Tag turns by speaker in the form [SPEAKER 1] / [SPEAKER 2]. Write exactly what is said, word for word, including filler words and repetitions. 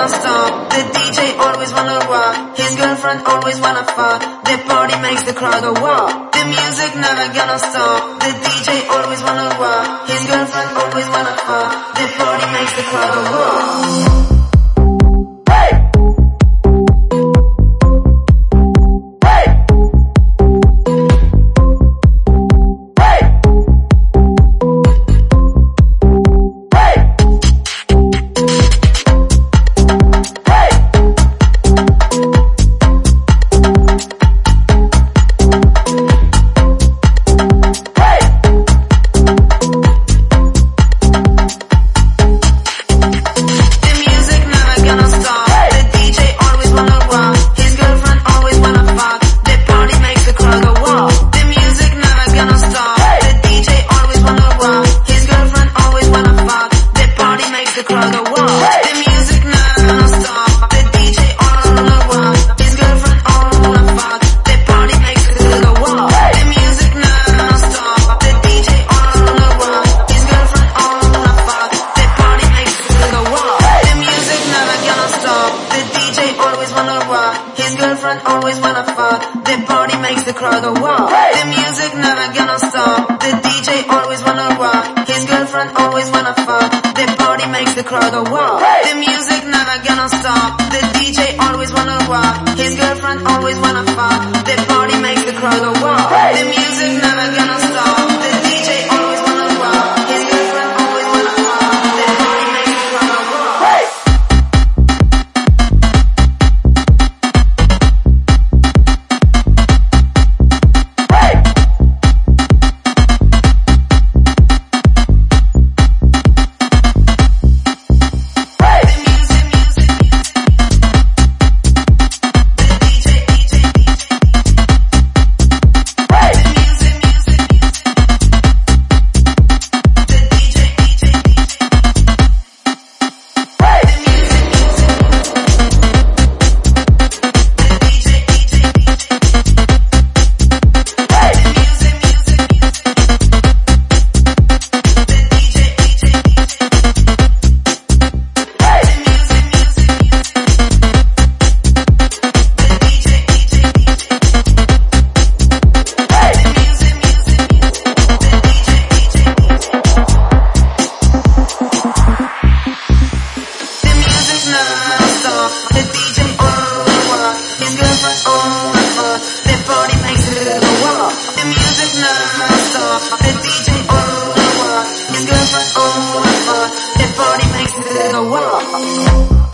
[SPEAKER 1] gonna stop. The D J always wanna rock. His girlfriend always wanna fuck. The party makes the crowd go wild. The music never gonna stop. The D J always wanna rock. His girlfriend always wanna fuck. The party makes the crowd go wild. Always wanna fuck, the party makes the crowd go wild. The music never gonna stop. The D J always wanna rock. His girlfriend always wanna fuck. The party makes the crowd go wild. The music never gonna stop. The D J always wanna rock. His girlfriend always wanna fuck. The party makes the crowd go wild. The music never gonna stop. The D J always wanna rock. His girlfriend always wanna fuck. The party makes the crowd go wild. The party makes it go wild.